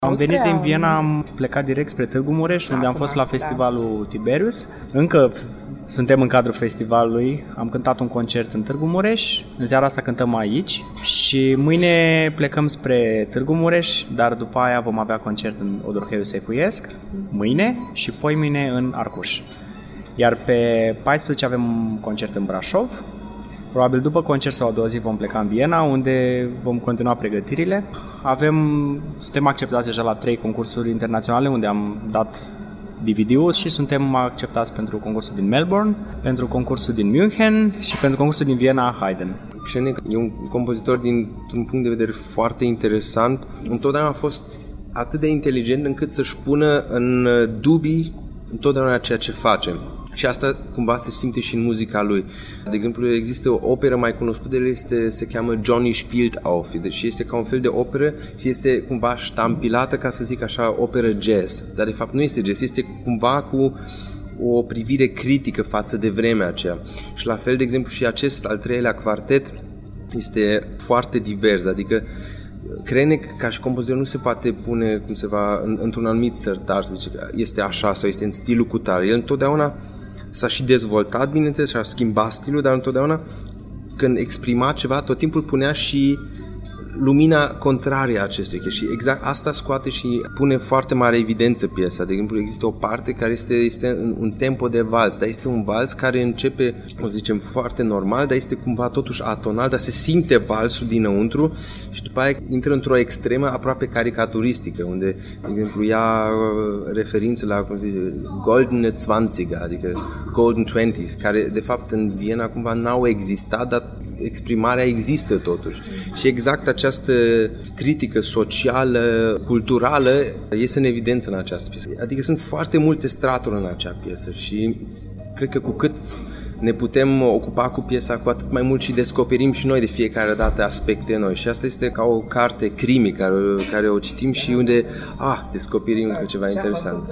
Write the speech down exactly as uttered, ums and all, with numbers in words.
Am venit din Viena, am plecat direct spre Târgu Mureș, unde am fost la festivalul Tiberius. Încă suntem în cadrul festivalului, am cântat un concert în Târgu Mureș, în seara asta cântăm aici și mâine plecăm spre Târgu Mureș, dar după aia vom avea concert în Odorheiu Secuiesc, mâine și poimâine în Arcuș. Iar pe paisprezece avem un concert în Brașov. Probabil după concert sau a doua zi vom pleca în Viena, unde vom continua pregătirile. Avem, suntem acceptați deja la trei concursuri internaționale, unde am dat D V D-ul și suntem acceptați pentru concursul din Melbourne, pentru concursul din München și pentru concursul din Viena, Haydn. Křenek e un compozitor dintr-un punct de vedere foarte interesant. Întotdeauna a fost atât de inteligent încât să-și pună în dubii întotdeauna ceea ce face. Și asta cumva se simte și în muzica lui. De exemplu, există o operă mai cunoscută de el, este, se cheamă Johnny spielt auf, deci este ca un fel de operă și este cumva ștampilată, ca să zic așa, operă jazz. Dar de fapt nu este jazz, este cumva cu o privire critică față de vremea aceea. Și la fel, de exemplu, și acest al treilea quartet este foarte divers, adică Křenek, ca și compozitor, nu se poate pune cum se va, într-un anumit sertar, să zice, este așa sau este în stilul cutare. El întotdeauna s-a și dezvoltat, bineînțeles, și a schimbat stilul, dar întotdeauna când exprima ceva, tot timpul punea și lumina contrarie a acestui și exact asta scoate și pune foarte mare evidență piesa. De exemplu, există o parte care este, este un tempo de vals, dar este un vals care începe, o zicem, foarte normal, dar este cumva totuși atonal, dar se simte valsul dinăuntru și după aia intră într-o extremă aproape caricaturistică, unde, de exemplu, ia referințe la, cum se zice, Goldene zwanziger, adică Golden twenties, care de fapt în Viena cumva n-au existat, dar exprimarea există totuși. Și exact această critică socială, culturală este în evidență în această piesă. Adică sunt foarte multe straturi în acea piesă și cred că cu cât ne putem ocupa cu piesa, cu atât mai mult și descoperim și noi de fiecare dată aspecte noi. Și asta este ca o carte crimi care, care o citim și unde ah, descoperim ceva interesant.